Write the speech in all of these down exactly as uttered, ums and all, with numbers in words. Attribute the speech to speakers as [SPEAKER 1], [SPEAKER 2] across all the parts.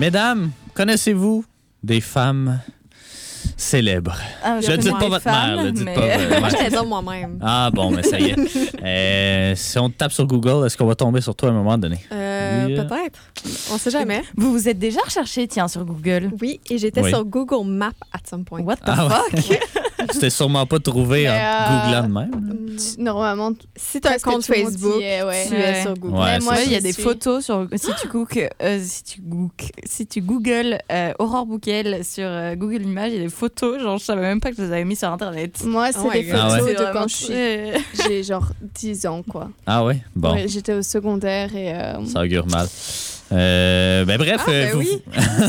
[SPEAKER 1] Mesdames, connaissez-vous des femmes célèbres?
[SPEAKER 2] Ah,
[SPEAKER 1] je ne dis pas votre
[SPEAKER 2] femmes,
[SPEAKER 1] mère, le dites
[SPEAKER 2] mais...
[SPEAKER 1] pas. Euh,
[SPEAKER 3] Moi,
[SPEAKER 1] ouais.
[SPEAKER 3] je les ai moi-même.
[SPEAKER 1] Ah bon, mais ça y est. Euh, si on te tape sur Google, est-ce qu'on va tomber sur toi à un moment donné?
[SPEAKER 3] Euh,
[SPEAKER 1] Yeah.
[SPEAKER 3] Peut-être. On sait jamais.
[SPEAKER 2] Vous vous êtes déjà recherché, tiens, sur Google.
[SPEAKER 3] Oui, et j'étais
[SPEAKER 1] Oui.
[SPEAKER 3] sur Google Maps at some point.
[SPEAKER 2] What the
[SPEAKER 1] Ah
[SPEAKER 2] fuck?
[SPEAKER 1] ouais. Tu t'es sûrement pas trouvé
[SPEAKER 4] Mais,
[SPEAKER 1] en
[SPEAKER 4] euh,
[SPEAKER 1] googlant de même.
[SPEAKER 3] Mm.
[SPEAKER 4] Tu- Normalement,
[SPEAKER 3] Si tu as un
[SPEAKER 4] presque
[SPEAKER 3] compte
[SPEAKER 4] tout le monde
[SPEAKER 3] Facebook,
[SPEAKER 4] y est, ouais.
[SPEAKER 3] tu
[SPEAKER 2] Ouais.
[SPEAKER 3] es sur Google.
[SPEAKER 1] Ouais,
[SPEAKER 4] Mais
[SPEAKER 1] c'est
[SPEAKER 4] moi,
[SPEAKER 1] ça.
[SPEAKER 2] il y a
[SPEAKER 4] j'y
[SPEAKER 2] des
[SPEAKER 4] suis.
[SPEAKER 2] photos sur si tu googles euh, si tu googles si tu googles euh, Aurore Bouquel sur euh, Google Images, il y a des photos, genre je savais même pas que je les avais mis sur internet.
[SPEAKER 4] Moi, c'est
[SPEAKER 3] Oh my
[SPEAKER 4] des
[SPEAKER 3] God.
[SPEAKER 1] Ah
[SPEAKER 4] photos
[SPEAKER 1] ouais.
[SPEAKER 4] de
[SPEAKER 2] C'est vraiment
[SPEAKER 4] quand je suis-
[SPEAKER 2] très-
[SPEAKER 4] j'ai genre dix ans, quoi.
[SPEAKER 1] Ah ouais? Bon,
[SPEAKER 4] Ouais, j'étais au secondaire et... euh,
[SPEAKER 1] ça augure mal. Euh, ben bref,
[SPEAKER 3] Ah,
[SPEAKER 1] euh,
[SPEAKER 3] ben
[SPEAKER 1] vous,
[SPEAKER 3] oui.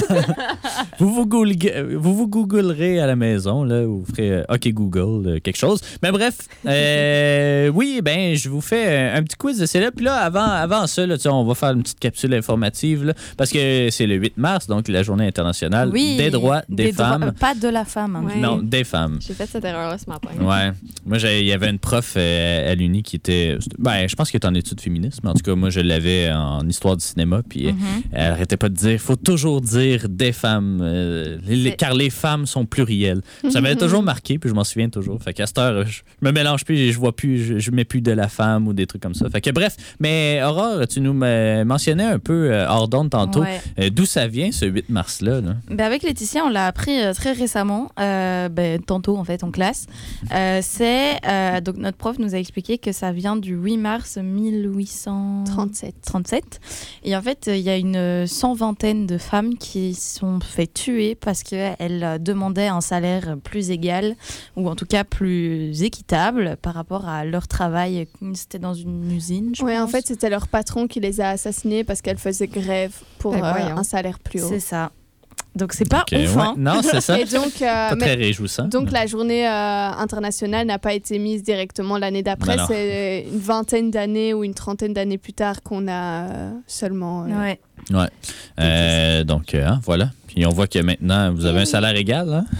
[SPEAKER 1] vous, vous, googlerez, vous vous googlerez à la maison, là, vous ferez euh, OK Google, euh, quelque chose. Mais bref, euh, oui, ben je vous fais un, un petit quiz de célèbre. Puis là, avant, avant ça, là, tu sais, on va faire une petite capsule informative, là, parce que c'est le huit mars, donc la journée internationale
[SPEAKER 2] Oui,
[SPEAKER 1] des droits des,
[SPEAKER 2] droits-
[SPEAKER 1] femmes.
[SPEAKER 2] euh, pas de la femme. hein.
[SPEAKER 3] Ouais.
[SPEAKER 1] Non, des femmes.
[SPEAKER 3] J'ai fait cette erreur-là ce matin.
[SPEAKER 1] Ouais. Moi, j'ai- il y avait une prof euh, à l'Uni qui était. Ben, je pense qu'elle est en études féministes, mais en tout cas, moi, je l'avais en histoire du cinéma. Puis
[SPEAKER 2] Mhm.
[SPEAKER 1] elle arrêtait pas de dire faut toujours dire des femmes, euh, les- les-
[SPEAKER 3] Mais-
[SPEAKER 1] car les femmes sont plurielles. Ça m'avait toujours marqué, puis je m'en souviens toujours. Fait qu'à cette heure, je, je me mélange plus et je vois plus, je, je mets plus de la femme ou des trucs comme ça. Fait que bref, mais Aurore, tu nous me- mentionnais un peu euh, hors d'onde tantôt
[SPEAKER 2] Ouais.
[SPEAKER 1] euh, d'où ça vient ce huit mars-là. Là.
[SPEAKER 2] Ben avec Laetitia, on l'a appris euh, très récemment, euh, ben, tantôt en fait en classe. Euh, c'est euh, donc notre prof nous a expliqué que ça vient du huit mars mille huit cent
[SPEAKER 4] trente-sept.
[SPEAKER 2] trente-sept. Et en fait, il y a une cent vingtaine de femmes qui sont fait tuer parce qu'elles demandaient un salaire plus égal ou en tout cas plus équitable par rapport à leur travail. C'était dans une usine, je
[SPEAKER 4] Ouais, en
[SPEAKER 2] pense.
[SPEAKER 4] fait, c'était leur patron qui les a assassinés parce qu'elles faisaient grève pour
[SPEAKER 3] Ben
[SPEAKER 4] euh,
[SPEAKER 3] voyons.
[SPEAKER 4] un salaire plus haut.
[SPEAKER 2] c'est ça. Donc c'est pas
[SPEAKER 1] Ok,
[SPEAKER 2] ouf,
[SPEAKER 1] ouais.
[SPEAKER 2] hein.
[SPEAKER 1] Non, c'est ça.
[SPEAKER 4] Et donc, euh,
[SPEAKER 1] Pas
[SPEAKER 4] mais-
[SPEAKER 1] très réjouissant.
[SPEAKER 4] donc la journée euh, internationale n'a pas été mise directement l'année d'après.
[SPEAKER 1] Ben non.
[SPEAKER 4] C'est une vingtaine d'années ou une trentaine d'années plus tard qu'on a euh, seulement... euh,
[SPEAKER 2] Ouais.
[SPEAKER 1] Ouais. Euh, donc, euh, hein, voilà. Puis on voit que maintenant, vous avez un salaire égal. Hein?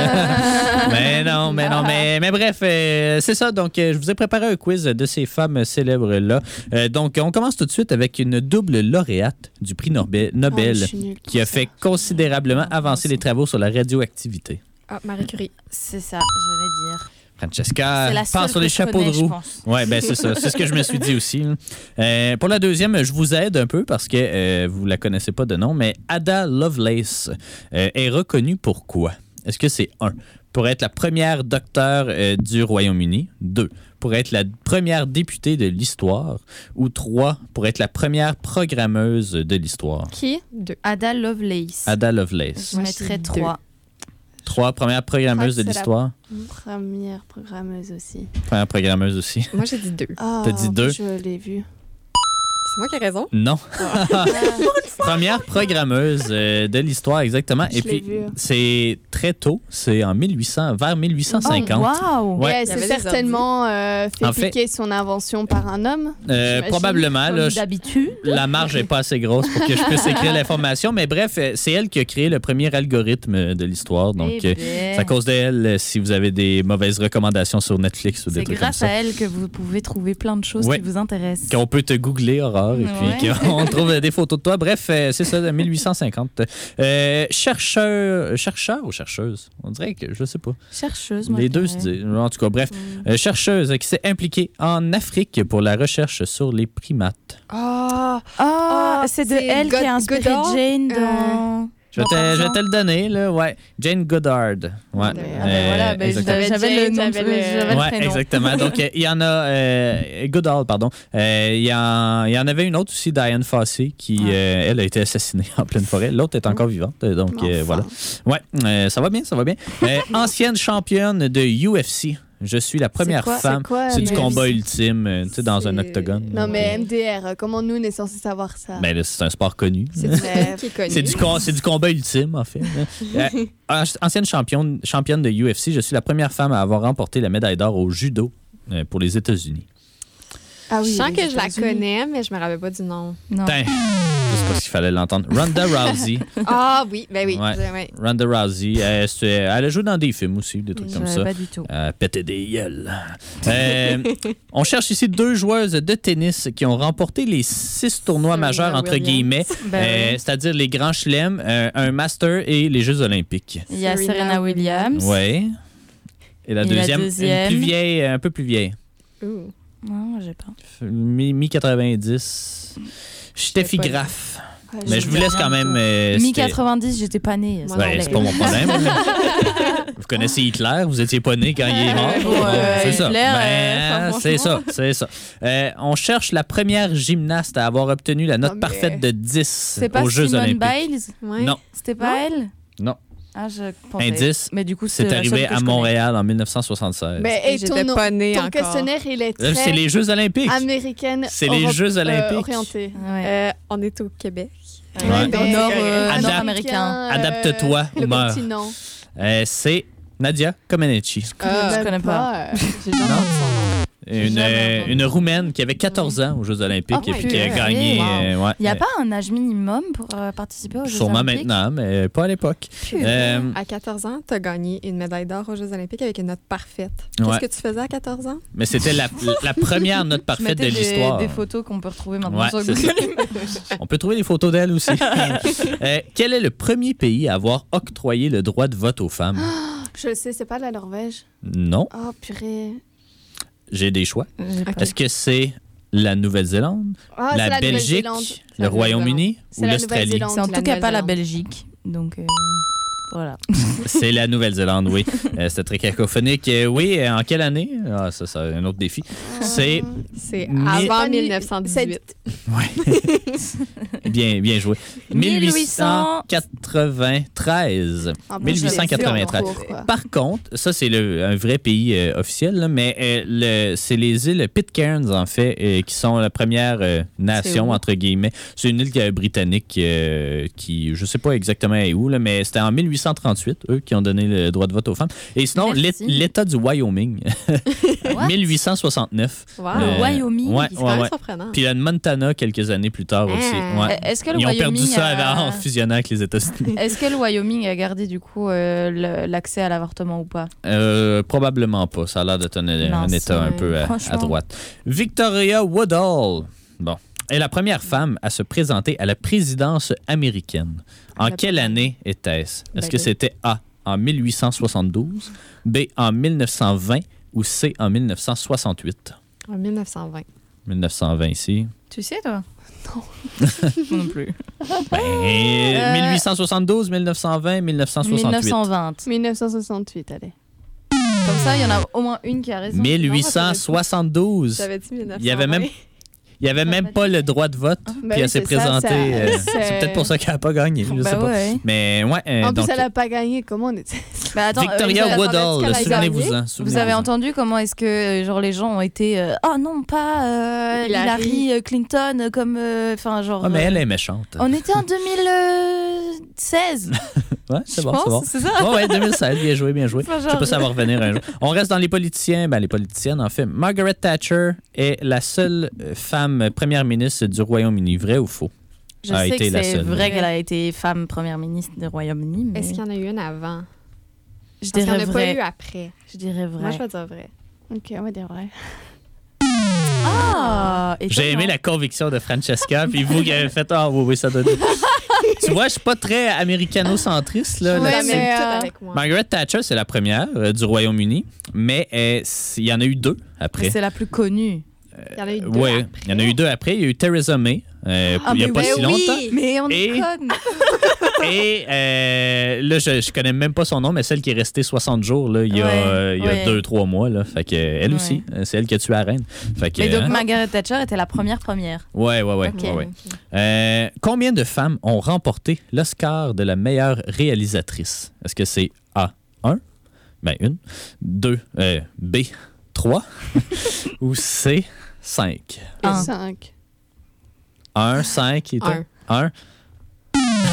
[SPEAKER 1] mais non, mais non, mais, mais bref, euh, c'est ça. Donc, euh, je vous ai préparé un quiz de ces femmes célèbres-là. Euh, donc, on commence tout de suite avec une double lauréate du prix Norbe- Nobel
[SPEAKER 4] Oh, je suis nulle pour
[SPEAKER 1] qui a
[SPEAKER 4] ça.
[SPEAKER 1] fait considérablement avancer les travaux sur la radioactivité.
[SPEAKER 3] Ah, Marie Curie.
[SPEAKER 2] C'est ça, j'allais dire.
[SPEAKER 1] Francesca
[SPEAKER 2] C'est la seule
[SPEAKER 1] passe sur
[SPEAKER 2] que
[SPEAKER 1] les
[SPEAKER 2] je
[SPEAKER 1] chapeaux
[SPEAKER 2] connais,
[SPEAKER 1] de
[SPEAKER 2] je
[SPEAKER 1] roue.
[SPEAKER 2] pense.
[SPEAKER 1] Oui, ben c'est ça. C'est ce que je me suis dit aussi. là. Euh, pour la deuxième, je vous aide un peu parce que euh, vous la connaissez pas de nom, mais Ada Lovelace euh, est reconnue pour quoi? Est-ce que c'est un, pour être la première docteure euh, du Royaume-Uni? Deux, pour être la première députée de l'histoire? Ou trois, pour être la première programmeuse de l'histoire?
[SPEAKER 4] Qui?
[SPEAKER 3] Deux.
[SPEAKER 2] Ada Lovelace.
[SPEAKER 1] Ada Lovelace.
[SPEAKER 2] Je
[SPEAKER 3] Moi,
[SPEAKER 2] mettrais
[SPEAKER 3] c'est deux.
[SPEAKER 2] trois.
[SPEAKER 1] Trois, première programmeuse de
[SPEAKER 4] Je crois que c'est la-
[SPEAKER 1] l'histoire?
[SPEAKER 4] Première programmeuse aussi.
[SPEAKER 1] Première programmeuse aussi.
[SPEAKER 3] Moi, j'ai dit deux.
[SPEAKER 4] Ah,
[SPEAKER 1] T'as dit deux?
[SPEAKER 4] Je l'ai vu.
[SPEAKER 3] C'est moi qui ai raison.
[SPEAKER 1] Non. Première programmeuse euh, de l'histoire, exactement.
[SPEAKER 4] Je
[SPEAKER 1] Et
[SPEAKER 4] l'ai
[SPEAKER 1] puis,
[SPEAKER 4] vu.
[SPEAKER 1] c'est très tôt, c'est en mille huit cents, vers mille huit cent cinquante.
[SPEAKER 2] Oh, wow!
[SPEAKER 1] Ouais.
[SPEAKER 4] Et elle
[SPEAKER 3] Il y
[SPEAKER 4] s'est
[SPEAKER 3] avait des
[SPEAKER 4] certainement euh, fait
[SPEAKER 1] En fait-
[SPEAKER 4] piquer son invention par un homme.
[SPEAKER 1] Euh,
[SPEAKER 4] j'imagine.
[SPEAKER 1] probablement. Là,
[SPEAKER 2] Comme
[SPEAKER 1] je-
[SPEAKER 2] d'habitude.
[SPEAKER 1] la marge n'est pas assez grosse pour que je puisse écrire l'information. Mais bref, euh, c'est elle qui a créé le premier algorithme de l'histoire. Donc,
[SPEAKER 2] Eh
[SPEAKER 1] euh,
[SPEAKER 2] ben,
[SPEAKER 1] c'est à cause d'elle euh, si vous avez des mauvaises recommandations sur Netflix ou des
[SPEAKER 2] c'est
[SPEAKER 1] trucs comme
[SPEAKER 2] grâce
[SPEAKER 1] ça.
[SPEAKER 2] à elle que vous pouvez trouver plein de choses
[SPEAKER 1] Ouais.
[SPEAKER 2] qui vous intéressent.
[SPEAKER 1] Qu'on peut te googler, Aurore, et puis
[SPEAKER 2] Ouais.
[SPEAKER 1] qu'on trouve des photos de toi. Bref, euh, c'est ça, de mille huit cent cinquante. Euh, chercheur, chercheur ou chercheuse? On dirait que, je sais pas.
[SPEAKER 2] Chercheuse, moi.
[SPEAKER 1] Les
[SPEAKER 2] je
[SPEAKER 1] deux se
[SPEAKER 2] dirais.
[SPEAKER 1] disent. En tout cas, bref. Euh, chercheuse qui s'est impliquée en Afrique pour la recherche sur les primates.
[SPEAKER 3] Ah,
[SPEAKER 2] Ah,
[SPEAKER 3] Ah,
[SPEAKER 2] c'est de
[SPEAKER 3] c'est
[SPEAKER 2] elle qui
[SPEAKER 3] God-
[SPEAKER 2] a inspiré
[SPEAKER 3] Goddard?
[SPEAKER 2] Jane dans...
[SPEAKER 1] Je vais, te,
[SPEAKER 2] Dans
[SPEAKER 1] je vais
[SPEAKER 2] Tarzan.
[SPEAKER 1] te le donner, là. Ouais. Jane Goddard. Ouais.
[SPEAKER 2] Ah, ben voilà, ben,
[SPEAKER 1] exactement.
[SPEAKER 2] j'avais
[SPEAKER 4] J'avais
[SPEAKER 2] le
[SPEAKER 4] Jane,
[SPEAKER 2] nom,
[SPEAKER 4] j'avais le-
[SPEAKER 2] j'avais le
[SPEAKER 1] Ouais,
[SPEAKER 2] prénom.
[SPEAKER 1] exactement. Donc, euh, il y en a... Euh, Goodall, pardon. Euh, Il y, en, il y en avait une autre aussi, Diane Fossey, qui,
[SPEAKER 2] Ah.
[SPEAKER 1] euh, elle, a été assassinée en pleine forêt. L'autre est encore vivante. Donc, euh,
[SPEAKER 4] Enfin.
[SPEAKER 1] voilà. Ouais, euh, ça va bien, ça va bien. Euh, ancienne championne de U F C. Je suis la première
[SPEAKER 4] quoi-
[SPEAKER 1] femme.
[SPEAKER 4] c'est quoi,
[SPEAKER 1] C'est du
[SPEAKER 4] M D R?
[SPEAKER 1] combat ultime, euh, tu sais, dans un
[SPEAKER 3] C'est-
[SPEAKER 1] octogone.
[SPEAKER 4] Non, mais M D R, comment nous, on est censé savoir ça?
[SPEAKER 1] Ben, là, c'est un sport connu.
[SPEAKER 3] c'est du
[SPEAKER 4] Mais-
[SPEAKER 3] qui est connu.
[SPEAKER 1] C'est du, com- c'est du combat ultime, en fait. Euh, an- ancienne championne, championne de U F C, je suis la première femme à avoir remporté la médaille d'or au judo euh, pour les États-Unis.
[SPEAKER 4] Ah
[SPEAKER 3] Je
[SPEAKER 4] oui,
[SPEAKER 3] sens
[SPEAKER 4] les
[SPEAKER 3] que je la
[SPEAKER 4] États-Unis.
[SPEAKER 3] connais, mais je me rappelle pas du nom.
[SPEAKER 2] Non.
[SPEAKER 1] Tain. C'est pas ce qu'il fallait l'entendre. Ronda Rousey.
[SPEAKER 3] Ah oui, ben oui.
[SPEAKER 1] Ouais.
[SPEAKER 3] je- ouais.
[SPEAKER 1] Ronda Rousey. Elle, c'est- elle a joué dans des films aussi, des trucs
[SPEAKER 2] Je
[SPEAKER 1] comme
[SPEAKER 2] savais
[SPEAKER 1] ça.
[SPEAKER 2] pas du tout.
[SPEAKER 1] Euh, péter des gueules. Euh, on cherche ici deux joueuses de tennis qui ont remporté les six tournois
[SPEAKER 3] Serena
[SPEAKER 1] majeurs, entre
[SPEAKER 3] Williams.
[SPEAKER 1] guillemets,
[SPEAKER 2] Ben
[SPEAKER 1] euh,
[SPEAKER 2] oui.
[SPEAKER 1] c'est-à-dire les grands chelems, euh, un master et les Jeux olympiques.
[SPEAKER 2] Il y a
[SPEAKER 3] Serena
[SPEAKER 2] Serena Williams.
[SPEAKER 1] Oui. Et la
[SPEAKER 2] Et la
[SPEAKER 1] deuxième,
[SPEAKER 2] deuxième?
[SPEAKER 1] une plus vieille, un peu plus vieille.
[SPEAKER 3] Ouh.
[SPEAKER 2] Non, j'ai pas.
[SPEAKER 1] Mi- mi-quatre-vingt-dix. Steffi
[SPEAKER 3] pas
[SPEAKER 1] Graf.
[SPEAKER 4] Ouais,
[SPEAKER 1] Mais
[SPEAKER 4] je-
[SPEAKER 1] je vous laisse quand même... euh,
[SPEAKER 2] Mi
[SPEAKER 1] c'était-
[SPEAKER 2] quatre-vingt-dix, j'étais pas née.
[SPEAKER 3] Moi
[SPEAKER 1] Ouais,
[SPEAKER 3] non,
[SPEAKER 1] c'est
[SPEAKER 3] mais-
[SPEAKER 1] pas mon problème. Vous connaissez Hitler, vous étiez pas né quand il est mort.
[SPEAKER 2] Ouais,
[SPEAKER 1] Bon,
[SPEAKER 2] ouais,
[SPEAKER 1] c'est ça.
[SPEAKER 2] Hitler,
[SPEAKER 1] Ben,
[SPEAKER 2] euh, enfin,
[SPEAKER 1] c'est ça,
[SPEAKER 2] franchement.
[SPEAKER 1] c'est ça. Euh, on cherche la première gymnaste à avoir obtenu la note
[SPEAKER 4] Oh, mais-
[SPEAKER 1] parfaite de dix
[SPEAKER 2] C'est pas
[SPEAKER 1] aux Jeux
[SPEAKER 2] Simone
[SPEAKER 1] olympiques.
[SPEAKER 2] Biles?
[SPEAKER 3] Ouais.
[SPEAKER 1] Non.
[SPEAKER 2] C'était pas elle?
[SPEAKER 1] Non.
[SPEAKER 2] Ah, je pensais.
[SPEAKER 1] Indice,
[SPEAKER 2] Mais du coup,
[SPEAKER 1] c'est
[SPEAKER 2] la
[SPEAKER 1] arrivé
[SPEAKER 2] seule que
[SPEAKER 1] à
[SPEAKER 2] je connais.
[SPEAKER 1] Montréal en dix-neuf cent soixante-seize.
[SPEAKER 4] Mais et
[SPEAKER 3] J'étais
[SPEAKER 4] ton,
[SPEAKER 3] pas née
[SPEAKER 4] ton
[SPEAKER 3] encore.
[SPEAKER 4] questionnaire, il est
[SPEAKER 1] Euh,
[SPEAKER 4] très
[SPEAKER 1] C'est les Jeux olympiques.
[SPEAKER 4] américaine.
[SPEAKER 1] C'est les
[SPEAKER 4] Europe-
[SPEAKER 1] Jeux
[SPEAKER 4] euh,
[SPEAKER 1] olympiques.
[SPEAKER 4] orienté.
[SPEAKER 2] Ouais.
[SPEAKER 3] Euh, on est au Québec.
[SPEAKER 1] Ouais.
[SPEAKER 2] Au
[SPEAKER 4] Ben,
[SPEAKER 2] nord,
[SPEAKER 4] euh,
[SPEAKER 2] euh,
[SPEAKER 1] Adapte-
[SPEAKER 2] nord-américain.
[SPEAKER 4] euh,
[SPEAKER 1] Adapte-toi
[SPEAKER 4] Le
[SPEAKER 1] ou meurs.
[SPEAKER 4] continent.
[SPEAKER 1] Euh, c'est Nadia Comaneci.
[SPEAKER 3] Ah,
[SPEAKER 2] je connais pas.
[SPEAKER 4] euh,
[SPEAKER 3] J'ai jamais
[SPEAKER 1] Non.
[SPEAKER 3] entendu son nom.
[SPEAKER 1] Une,
[SPEAKER 2] Jamais
[SPEAKER 1] euh,
[SPEAKER 2] entendu.
[SPEAKER 1] une Roumaine qui avait quatorze ans aux Jeux olympiques
[SPEAKER 3] Oh
[SPEAKER 1] et
[SPEAKER 3] my
[SPEAKER 1] puis qui a
[SPEAKER 3] God.
[SPEAKER 1] gagné.
[SPEAKER 3] Wow.
[SPEAKER 1] euh, ouais,
[SPEAKER 2] Il n'y a
[SPEAKER 1] euh,
[SPEAKER 2] pas un âge minimum pour euh, participer aux Jeux
[SPEAKER 1] Sûrement
[SPEAKER 2] olympiques?
[SPEAKER 1] maintenant, mais pas à l'époque.
[SPEAKER 2] Putain.
[SPEAKER 1] Euh,
[SPEAKER 3] À quatorze ans, tu as gagné une médaille d'or aux Jeux olympiques avec une note parfaite. Qu'est-ce
[SPEAKER 1] Ouais.
[SPEAKER 3] que tu faisais à quatorze ans?
[SPEAKER 1] mais c'était la, la première note
[SPEAKER 2] Je
[SPEAKER 1] parfaite de
[SPEAKER 2] mettais des,
[SPEAKER 1] l'histoire.
[SPEAKER 2] des photos qu'on peut retrouver maintenant
[SPEAKER 1] Ouais,
[SPEAKER 2] sur
[SPEAKER 1] c'est
[SPEAKER 2] Google.
[SPEAKER 1] On peut trouver des photos d'elle aussi. Euh, quel est le premier pays à avoir octroyé le droit de vote aux femmes?
[SPEAKER 4] Je le sais, c'est pas la Norvège.
[SPEAKER 1] Non,
[SPEAKER 4] Oh, purée.
[SPEAKER 1] j'ai des choix.
[SPEAKER 2] J'ai pas-
[SPEAKER 1] Est-ce que c'est la Nouvelle-Zélande,
[SPEAKER 4] Ah, c'est
[SPEAKER 1] la,
[SPEAKER 4] la
[SPEAKER 1] Belgique,
[SPEAKER 4] Nouvelle-Zélande.
[SPEAKER 1] le
[SPEAKER 3] La
[SPEAKER 1] Royaume-Uni
[SPEAKER 4] C'est
[SPEAKER 1] ou
[SPEAKER 4] la
[SPEAKER 1] l'Australie?
[SPEAKER 4] Nouvelle-Zélande.
[SPEAKER 2] C'est en
[SPEAKER 3] La
[SPEAKER 2] tout cas pas la
[SPEAKER 3] Nouvelle-Zélande.
[SPEAKER 2] Belgique. Donc, euh, voilà.
[SPEAKER 1] C'est la Nouvelle-Zélande, oui. Euh, C'était très cacophonique. Euh, oui, euh, en quelle année? Ah, ça, c'est un autre défi. C'est
[SPEAKER 3] C'est
[SPEAKER 1] Mais-
[SPEAKER 3] avant
[SPEAKER 4] C'est-
[SPEAKER 3] mille neuf cent dix-huit.
[SPEAKER 1] bien, bien joué.
[SPEAKER 2] mille
[SPEAKER 1] mille huit
[SPEAKER 2] huit
[SPEAKER 1] cent quatre-vingt-treize.
[SPEAKER 4] Ah, bon,
[SPEAKER 1] mille huit cent
[SPEAKER 4] je l'ai fait en
[SPEAKER 1] quatre-vingt-treize.
[SPEAKER 4] cours, quoi.
[SPEAKER 1] Par contre, ça, c'est le- un vrai pays euh, officiel, là, mais euh, le- c'est les îles Pitcairn, en fait, euh, qui sont la première euh, nation,
[SPEAKER 2] où?
[SPEAKER 1] entre guillemets. C'est une île euh, britannique euh, qui, je sais pas exactement est où, là, mais c'était en mille huit cent trente-huit, eux, qui ont donné le droit de vote aux femmes. Et sinon,
[SPEAKER 2] Merci.
[SPEAKER 1] l'É- l'État du Wyoming,
[SPEAKER 2] What?
[SPEAKER 1] mille huit cent soixante-neuf.
[SPEAKER 3] Wow.
[SPEAKER 1] Le-
[SPEAKER 2] Wyoming,
[SPEAKER 1] Ouais,
[SPEAKER 3] C'est
[SPEAKER 1] ouais,
[SPEAKER 3] quand même
[SPEAKER 1] ouais.
[SPEAKER 3] surprenant.
[SPEAKER 1] Puis le Montana, quelques années plus tard aussi.
[SPEAKER 3] Ah.
[SPEAKER 1] Ouais.
[SPEAKER 2] Est-ce que le
[SPEAKER 1] Ils ont
[SPEAKER 2] Wyoming
[SPEAKER 1] perdu ça
[SPEAKER 2] a-
[SPEAKER 1] en fusionnant avec les États-Unis.
[SPEAKER 2] Est-ce que le Wyoming a gardé du coup euh, le- l'accès à l'avortement ou pas?
[SPEAKER 1] Euh, probablement pas. Ça a l'air d'être un, un
[SPEAKER 2] Non,
[SPEAKER 1] État un
[SPEAKER 3] c'est-
[SPEAKER 1] peu à,
[SPEAKER 2] franchement.
[SPEAKER 1] à droite. Victoria Woodhull, bon, est la première femme à se présenter à la présidence américaine. En
[SPEAKER 2] Elle a
[SPEAKER 1] quelle
[SPEAKER 2] pas-
[SPEAKER 1] année était-ce? Est-ce que
[SPEAKER 2] Baguette.
[SPEAKER 1] c'était A, en mille huit cent soixante-douze, B, en mille neuf cent vingt ou C, en mille neuf cent soixante-huit?
[SPEAKER 3] En mille neuf cent vingt.
[SPEAKER 1] mille neuf cent vingt ici.
[SPEAKER 2] Tu sais, toi? Non. Moi non plus.
[SPEAKER 1] Ben,
[SPEAKER 2] Euh,
[SPEAKER 1] mille huit cent soixante-douze, mille neuf cent vingt, mille neuf cent soixante-huit.
[SPEAKER 2] mille neuf cent vingt.
[SPEAKER 4] mille neuf cent soixante-huit, allez.
[SPEAKER 2] Comme ça, il y en a au moins une qui a raison.
[SPEAKER 1] mille huit cent soixante-douze.
[SPEAKER 3] J'avais dit mille neuf cent vingt.
[SPEAKER 1] Il y avait même Il n'y avait même pas le droit de vote,
[SPEAKER 4] Ben
[SPEAKER 1] puis
[SPEAKER 4] oui,
[SPEAKER 1] elle s'est
[SPEAKER 4] c'est ça,
[SPEAKER 1] présentée.
[SPEAKER 4] ça-
[SPEAKER 1] euh,
[SPEAKER 4] c'est-
[SPEAKER 1] c'est peut-être pour ça qu'elle n'a pas gagné, je
[SPEAKER 2] Bah
[SPEAKER 1] sais pas.
[SPEAKER 2] ouais.
[SPEAKER 1] Mais ouais, euh,
[SPEAKER 4] En
[SPEAKER 1] donc,
[SPEAKER 4] plus, elle n'a pas gagné. Comment on était.
[SPEAKER 2] Bah, attends, euh,
[SPEAKER 1] Victoria
[SPEAKER 2] vous avez-
[SPEAKER 1] Woodhull,
[SPEAKER 4] attendez, est-ce qu'elle a
[SPEAKER 1] souvenez-vous-en.
[SPEAKER 2] Vous
[SPEAKER 1] souvenez-vous-en.
[SPEAKER 2] avez entendu comment est-ce que euh, genre les gens ont été euh, oh non pas euh,
[SPEAKER 3] Hillary.
[SPEAKER 2] Hillary euh, Clinton euh, comme enfin genre
[SPEAKER 1] Ah, mais
[SPEAKER 2] euh,
[SPEAKER 1] elle est méchante.
[SPEAKER 2] on était en deux mille seize.
[SPEAKER 1] Ouais, c'est
[SPEAKER 2] je
[SPEAKER 1] bon,
[SPEAKER 2] pense,
[SPEAKER 1] c'est bon.
[SPEAKER 2] c'est ça.
[SPEAKER 1] Ouais, ouais, deux mille seize, bien joué, bien joué.
[SPEAKER 2] Enfin,
[SPEAKER 1] Je sais
[SPEAKER 2] genre-
[SPEAKER 1] pas si ça va revenir un jour. On reste dans les politiciens. Ben, les politiciennes, en fait. Margaret Thatcher est la seule euh, femme première ministre du Royaume-Uni. Vrai ou faux?
[SPEAKER 2] Je
[SPEAKER 1] a
[SPEAKER 2] sais
[SPEAKER 1] été
[SPEAKER 2] que
[SPEAKER 1] la
[SPEAKER 2] c'est
[SPEAKER 1] seule.
[SPEAKER 2] vrai qu'elle a été femme première ministre du Royaume-Uni, mais
[SPEAKER 3] Est-ce qu'il y en a eu une avant?
[SPEAKER 2] je
[SPEAKER 3] Parce qu'il n'y
[SPEAKER 2] dirais
[SPEAKER 3] en a pas
[SPEAKER 2] vrai.
[SPEAKER 3] eu après.
[SPEAKER 2] Je dirais vrai.
[SPEAKER 3] Moi, je vais dire vrai.
[SPEAKER 4] Ok, on va dire vrai.
[SPEAKER 2] Ah,
[SPEAKER 1] J'ai aimé la conviction de Francesca, puis vous qui avez fait ah oui, oui, ça donne. Tu vois, je suis pas très américano-centriste là,
[SPEAKER 4] Ouais,
[SPEAKER 1] là-dessus.
[SPEAKER 4] mais,
[SPEAKER 3] Tout
[SPEAKER 4] euh,
[SPEAKER 3] avec moi.
[SPEAKER 1] Margaret Thatcher, c'est la première euh, du Royaume-Uni, mais euh, il y en a eu deux après.
[SPEAKER 2] C'est la plus connue.
[SPEAKER 3] Il y en a eu deux
[SPEAKER 1] Oui,
[SPEAKER 3] après.
[SPEAKER 1] il y en a eu deux après. Il y a eu Theresa May, euh,
[SPEAKER 2] Ah,
[SPEAKER 1] il n'y a
[SPEAKER 2] mais
[SPEAKER 1] pas
[SPEAKER 2] oui,
[SPEAKER 1] si
[SPEAKER 2] oui.
[SPEAKER 1] longtemps.
[SPEAKER 2] Mais on est
[SPEAKER 1] Et-
[SPEAKER 2] conne.
[SPEAKER 1] Et euh, là, je, je connais même pas son nom, mais celle qui est restée soixante jours, là, il y a,
[SPEAKER 2] Ouais,
[SPEAKER 1] euh, il y a
[SPEAKER 2] ouais.
[SPEAKER 1] deux, trois mois. Là, fait que, euh, elle
[SPEAKER 2] Ouais.
[SPEAKER 1] aussi, euh, c'est elle qui a tué la reine. Fait que,
[SPEAKER 2] Mais donc
[SPEAKER 1] hein.
[SPEAKER 2] Margaret Thatcher était la première première.
[SPEAKER 1] Ouais, ouais, ouais.
[SPEAKER 2] Ok.
[SPEAKER 1] ouais, ouais. Euh, combien de femmes ont remporté l'Oscar de la meilleure réalisatrice? Est-ce que c'est A, un? Ben, une. deux. Euh, B, trois. Ou C, cinq.
[SPEAKER 2] Un.
[SPEAKER 4] cinq.
[SPEAKER 1] un, cinq et
[SPEAKER 3] Un.
[SPEAKER 1] un.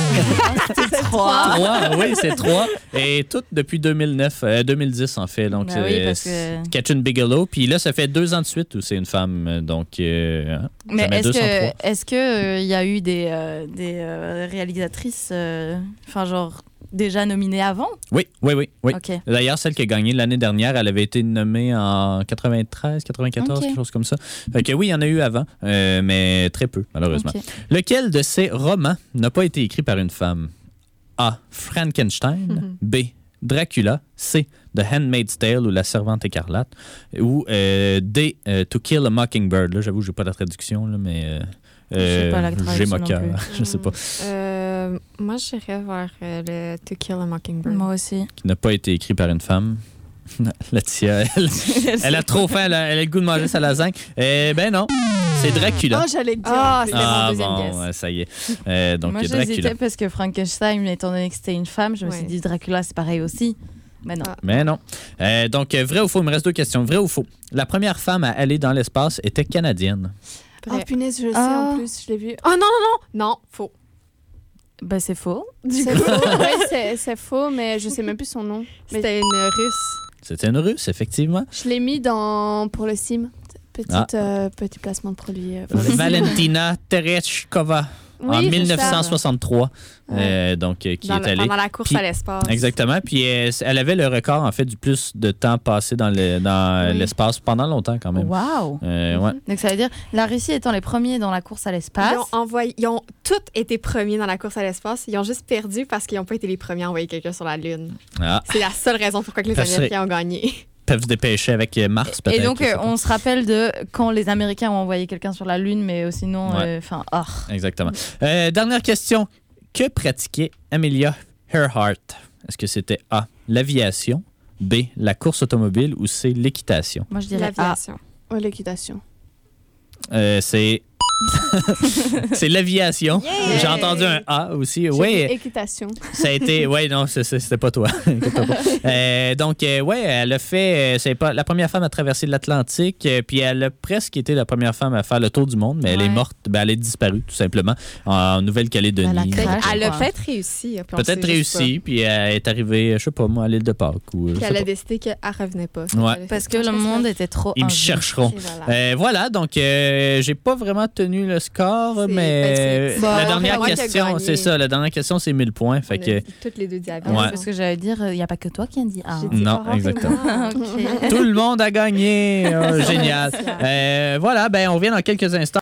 [SPEAKER 2] C'est trois.
[SPEAKER 1] Trois, oui, c'est trois. Et toutes depuis deux mille neuf, euh, deux mille dix en fait. Donc,
[SPEAKER 2] Ben oui,
[SPEAKER 1] c'est
[SPEAKER 2] parce que-
[SPEAKER 1] Catherine Bigelow. Puis là, ça fait deux ans de suite où c'est une femme. Donc, euh, hein,
[SPEAKER 2] Mais
[SPEAKER 1] jamais
[SPEAKER 2] est-ce
[SPEAKER 1] deux sans
[SPEAKER 2] que
[SPEAKER 1] trois.
[SPEAKER 2] est-ce que euh, il y a eu des euh, des euh, réalisatrices, euh, enfin genre déjà nominées avant?
[SPEAKER 1] Oui, oui, oui. oui.
[SPEAKER 2] Ok.
[SPEAKER 1] D'ailleurs, celle qui a gagné l'année dernière, elle avait été nommée en quatre-vingt-treize, quatre-vingt-quatorze,
[SPEAKER 2] Ok.
[SPEAKER 1] quelque chose comme ça. Fait que oui, il y en a eu avant, euh, mais très peu, malheureusement.
[SPEAKER 2] Ok.
[SPEAKER 1] Lequel de ces romans n'a pas été écrit par une femme? A. Frankenstein. B. Dracula. C. The Handmaid's Tale ou La Servante écarlate. Ou euh, D. euh, To Kill a Mockingbird. Là, j'avoue, j'ai pas la traduction, là, mais euh,
[SPEAKER 2] J'ai pas la
[SPEAKER 1] euh,
[SPEAKER 2] traduction
[SPEAKER 1] j'ai mon
[SPEAKER 2] non
[SPEAKER 1] cœur.
[SPEAKER 2] plus.
[SPEAKER 1] Je sais pas.
[SPEAKER 3] Euh, moi, j'irais vers euh, le To Kill a Mockingbird.
[SPEAKER 2] Moi aussi.
[SPEAKER 1] Qui n'a pas été écrit par une femme. Laetitia, elle, elle a trop faim, elle a, elle a le goût de manger sa lasagne. Eh ben non, c'est Dracula.
[SPEAKER 4] Oh, j'allais le dire.
[SPEAKER 3] Ah,
[SPEAKER 4] en plus.
[SPEAKER 3] c'était mon
[SPEAKER 1] Ah
[SPEAKER 3] deuxième
[SPEAKER 1] bon,
[SPEAKER 3] guess.
[SPEAKER 1] ouais, ça y est. Euh, donc
[SPEAKER 2] Moi
[SPEAKER 1] Dracula.
[SPEAKER 2] j'hésitais parce que Frankenstein, étant donné que c'était une femme, je me suis
[SPEAKER 3] Ouais.
[SPEAKER 2] dit Dracula c'est pareil aussi. Mais non.
[SPEAKER 3] Ah.
[SPEAKER 1] Mais non. Euh, donc, euh, vrai ou faux? Il me reste deux questions. Vrai ou faux? La première femme à aller dans l'espace était canadienne.
[SPEAKER 4] Oh,
[SPEAKER 3] Vrai.
[SPEAKER 4] punaise, je le sais
[SPEAKER 2] Ah.
[SPEAKER 4] en plus, je l'ai vu.
[SPEAKER 3] Oh non, non, non! Non, faux.
[SPEAKER 2] Bah c'est faux.
[SPEAKER 4] C'est faux, ouais, c'est- c'est faux, mais je sais même plus son nom. Mais
[SPEAKER 3] C'était une russe.
[SPEAKER 1] C'était une russe, effectivement.
[SPEAKER 4] je l'ai mis dans pour le sim. Petite,
[SPEAKER 1] Ah.
[SPEAKER 4] euh, petit placement de produit. euh, pour le sim.
[SPEAKER 1] Valentina Tereshkova.
[SPEAKER 4] Oui,
[SPEAKER 1] en
[SPEAKER 4] c'est
[SPEAKER 1] mille neuf cent
[SPEAKER 4] ça.
[SPEAKER 1] soixante-trois,
[SPEAKER 4] Ouais.
[SPEAKER 1] euh, donc, euh, qui
[SPEAKER 3] Dans
[SPEAKER 1] est
[SPEAKER 3] le-
[SPEAKER 1] allée.
[SPEAKER 3] pendant la course
[SPEAKER 1] Puis-
[SPEAKER 3] à l'espace.
[SPEAKER 1] Exactement. Puis euh, elle avait le record, en fait, du plus de temps passé dans le- dans
[SPEAKER 3] Oui.
[SPEAKER 1] l'espace pendant longtemps, quand même.
[SPEAKER 2] Waouh.
[SPEAKER 1] Euh, ouais.
[SPEAKER 2] Donc ça veut dire la Russie étant les premiers dans la course à l'espace.
[SPEAKER 3] Ils ont, envoyé, ils ont tous été premiers dans la course à l'espace. Ils ont juste perdu parce qu'ils n'ont pas été les premiers à envoyer quelqu'un sur la Lune.
[SPEAKER 1] Ah,
[SPEAKER 3] C'est la seule raison pourquoi que les
[SPEAKER 1] Parce que-
[SPEAKER 3] Américains ont gagné.
[SPEAKER 1] peuvent se dépêcher avec euh, Mars, peut-être.
[SPEAKER 2] Et donc
[SPEAKER 1] je sais
[SPEAKER 2] euh,
[SPEAKER 1] pas.
[SPEAKER 2] on se rappelle de quand les Américains ont envoyé quelqu'un sur la Lune, mais sinon,
[SPEAKER 1] Ouais.
[SPEAKER 2] enfin, oh.
[SPEAKER 1] Exactement. Euh, dernière question. Que pratiquait Amelia Earhart? Est-ce que c'était A, l'aviation, B, la course automobile ou C, l'équitation?
[SPEAKER 2] Moi je dirais A.
[SPEAKER 3] L'aviation.
[SPEAKER 4] Ouais, l'équitation.
[SPEAKER 1] Euh, c'est... c'est l'aviation.
[SPEAKER 3] Yeah!
[SPEAKER 1] J'ai entendu un A aussi.
[SPEAKER 4] J'ai
[SPEAKER 1] Oui,
[SPEAKER 4] dit équitation.
[SPEAKER 1] ça a été... Oui, non, c'est- c'est- c'était pas toi. Inquiète-toi pas. Euh, donc, euh, ouais, elle a fait... euh, c'est pas la première femme à traverser l'Atlantique, euh, puis elle a presque été la première femme à faire le tour du monde, mais elle est
[SPEAKER 2] Ouais.
[SPEAKER 1] morte, ben, elle est disparue, tout simplement, en Nouvelle-Calédonie.
[SPEAKER 2] Ben, la
[SPEAKER 3] Fait
[SPEAKER 2] crash,
[SPEAKER 3] qu'elle a
[SPEAKER 2] quoi.
[SPEAKER 3] peut-être réussi. puis on le
[SPEAKER 1] Peut-être
[SPEAKER 3] sait juste
[SPEAKER 1] réussi, puis elle est arrivée, je sais pas moi, à l'île de Pâques. Ou, je
[SPEAKER 3] pas. Puis
[SPEAKER 1] sais
[SPEAKER 3] elle a
[SPEAKER 1] pas.
[SPEAKER 3] décidé qu'elle revenait pas.
[SPEAKER 1] Ouais.
[SPEAKER 3] Elle a
[SPEAKER 2] Parce
[SPEAKER 3] fait,
[SPEAKER 2] que
[SPEAKER 3] je
[SPEAKER 2] le
[SPEAKER 3] pense
[SPEAKER 2] monde était trop
[SPEAKER 1] Ils me
[SPEAKER 2] injuste.
[SPEAKER 1] chercheront.
[SPEAKER 3] Et voilà.
[SPEAKER 1] Euh, voilà, donc euh, j'ai pas vraiment tenu le score,
[SPEAKER 3] C'est-
[SPEAKER 1] mais
[SPEAKER 3] ben, c'est-
[SPEAKER 2] Bah,
[SPEAKER 1] la
[SPEAKER 2] c'est
[SPEAKER 1] dernière
[SPEAKER 3] moi qui ai
[SPEAKER 1] question,
[SPEAKER 3] gagné.
[SPEAKER 1] c'est ça, la dernière question, c'est mille points. Fait
[SPEAKER 3] On a
[SPEAKER 1] que
[SPEAKER 3] dit toutes les deux dit
[SPEAKER 2] Ah,
[SPEAKER 3] aviation.
[SPEAKER 1] Ouais.
[SPEAKER 2] Parce que j'allais dire, il n'y a pas que toi qui as dit A.
[SPEAKER 3] J'ai dit
[SPEAKER 1] Non,
[SPEAKER 3] Aurore et
[SPEAKER 1] exactement.
[SPEAKER 3] moi.
[SPEAKER 2] Ok.
[SPEAKER 1] tout le monde a gagné. Oh, génial.
[SPEAKER 3] Spécial.
[SPEAKER 1] Euh, voilà, ben on revient dans quelques instants.